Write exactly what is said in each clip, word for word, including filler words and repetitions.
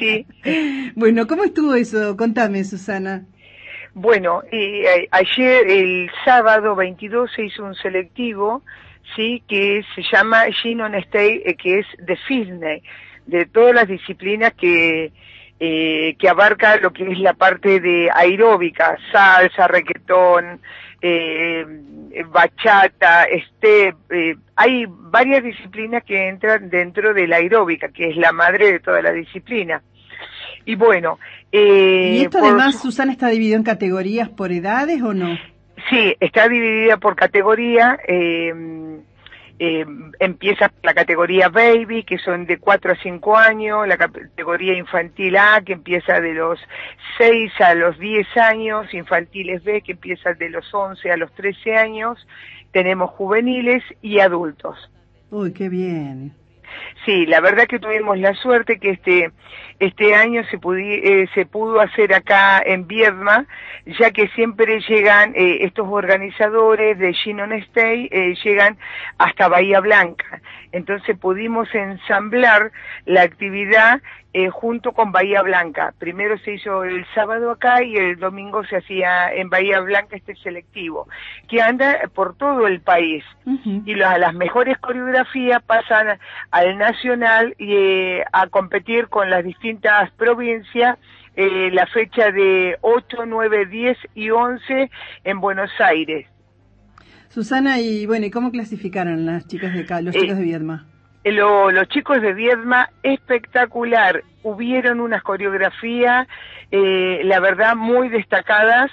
sí. Bueno, ¿cómo estuvo eso? Contame, Susana. Bueno, eh, ayer, el sábado veintidós, se hizo un selectivo, sí, que se llama Gin on Stage, eh, que es de fitness, de todas las disciplinas que eh, que abarca lo que es la parte de aeróbica, salsa, reguetón, eh, bachata, step, eh, hay varias disciplinas que entran dentro de la aeróbica, que es la madre de toda la disciplina. Y bueno, eh, ¿Y esto por además, su... Susana, está dividido en categorías por edades o no? Sí, está dividida por categoría. Eh, eh, empieza la categoría Baby, que son de cuatro a cinco años, la categoría Infantil A, que empieza de los seis a los diez años, Infantiles B, que empieza de los once a los trece años, tenemos juveniles y adultos. Uy, qué bien. Sí, la verdad que tuvimos la suerte que este este año se, pudi, eh, se pudo hacer acá en Viedma, ya que siempre llegan eh, estos organizadores de Gin on Stage, eh, llegan hasta Bahía Blanca. Entonces pudimos ensamblar la actividad eh, junto con Bahía Blanca. Primero se hizo el sábado acá y el domingo se hacía en Bahía Blanca este selectivo, que anda por todo el país. Uh-huh. Y la, las mejores coreografías pasan al nacional y eh, a competir con las distintas provincias, eh, la fecha de ocho, nueve, diez y once en Buenos Aires. Susana, y bueno, ¿y cómo clasificaron las chicas de acá, los Eh, chicos de Viedma? Lo, los chicos de Viedma, espectacular, hubieron unas coreografías, eh, la verdad, muy destacadas.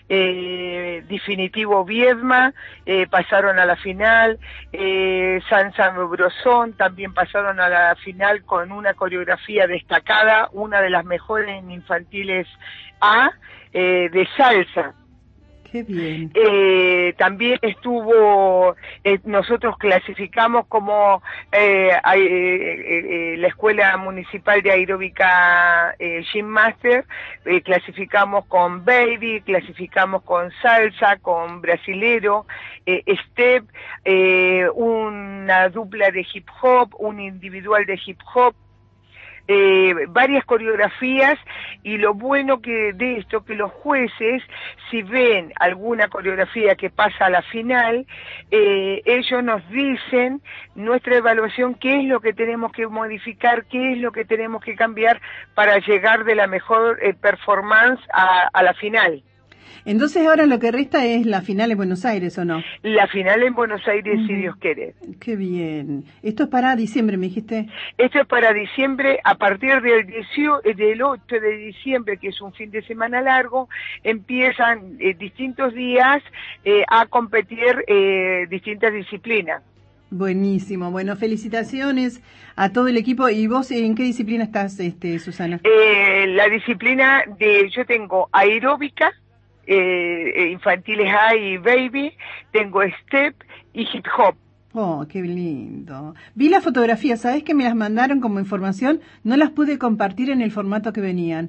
Eh, definitivo Viedma, eh, pasaron a la final, eh, San San Brosón también pasaron a la final con una coreografía destacada, una de las mejores en infantiles A, eh, de salsa. Qué bien. Eh, también estuvo, eh, nosotros clasificamos como eh, eh, eh, la Escuela Municipal de Aeróbica eh, Gym Master, eh, clasificamos con Baby, clasificamos con Salsa, con Brasilero, eh, Step, eh, una dupla de hip hop, un individual de hip hop, Eh, varias coreografías, y lo bueno que de esto, que los jueces, si ven alguna coreografía que pasa a la final, eh, ellos nos dicen nuestra evaluación, qué es lo que tenemos que modificar, qué es lo que tenemos que cambiar para llegar de la mejor eh, performance a, a la final. Entonces ahora lo que resta es la final en Buenos Aires, ¿o no? La final en Buenos Aires, uh-huh, si Dios quiere. Qué bien. Esto es para diciembre, me dijiste. Esto es para diciembre, a partir del, dieciocho, del ocho de diciembre, que es un fin de semana largo, empiezan eh, distintos días eh, a competir eh, distintas disciplinas. Buenísimo. Bueno, felicitaciones a todo el equipo. ¿Y vos en qué disciplina estás, este, Susana? Eh, la disciplina de, yo tengo aeróbica, Eh, infantiles A y Baby, tengo Step y Hip Hop. Oh, qué lindo. Vi las fotografías, ¿sabés que me las mandaron como información? No las pude compartir en el formato que venían.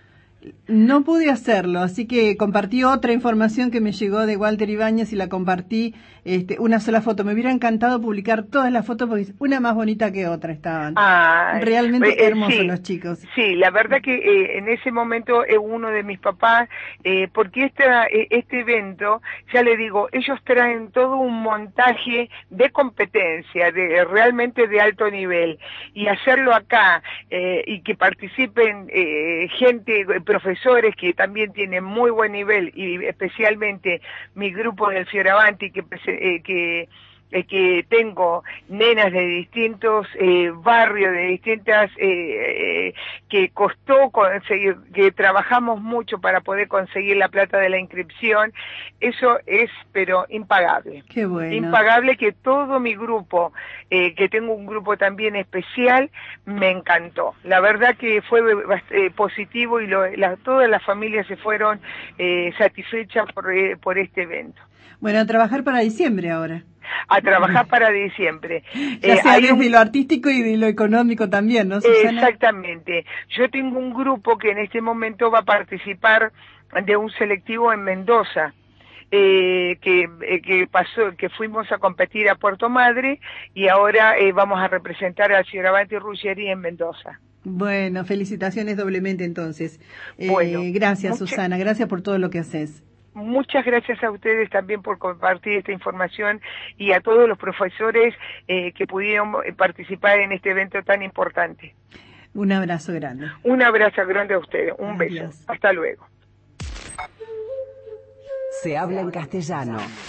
No pude hacerlo, así que compartí otra información que me llegó de Walter Ibáñez y la compartí, este, una sola foto. Me hubiera encantado publicar todas las fotos porque una más bonita que otra estaban. Ah, realmente eh, hermosos sí, los chicos. Sí, la verdad que eh, en ese momento es uno de mis papás, eh, porque esta, eh, este evento, ya le digo, ellos traen todo un montaje de competencia, de realmente de alto nivel, y hacerlo acá eh, y que participen eh, gente, profesores que también tienen muy buen nivel, y especialmente mi grupo del Fioravanti, que, eh, que eh, que tengo nenas de distintos eh, barrios, de distintas, eh, eh, que costó conseguir, que trabajamos mucho para poder conseguir la plata de la inscripción. Eso es, pero impagable. Qué bueno. Impagable, que todo mi grupo, eh, que tengo un grupo también especial, me encantó. La verdad que fue eh, positivo, y lo, la, todas las familias se fueron eh, satisfechas por, eh, por este evento. Bueno, a trabajar para diciembre ahora. A trabajar para diciembre. Ya eh, sea desde un... lo artístico y de lo económico también, ¿no, Susana? Exactamente. Yo tengo un grupo que en este momento va a participar de un selectivo en Mendoza, eh, que, eh, que pasó, que fuimos a competir a Puerto Madre, y ahora eh, vamos a representar a Fioravanti Ruggeri en Mendoza. Bueno, felicitaciones doblemente entonces. Bueno, eh, gracias, mucha, Susana, gracias por todo lo que haces. Muchas gracias a ustedes también por compartir esta información y a todos los profesores eh, que pudieron participar en este evento tan importante. Un abrazo grande. Un abrazo grande a ustedes, un Adiós. beso. Hasta luego. Se habla en castellano.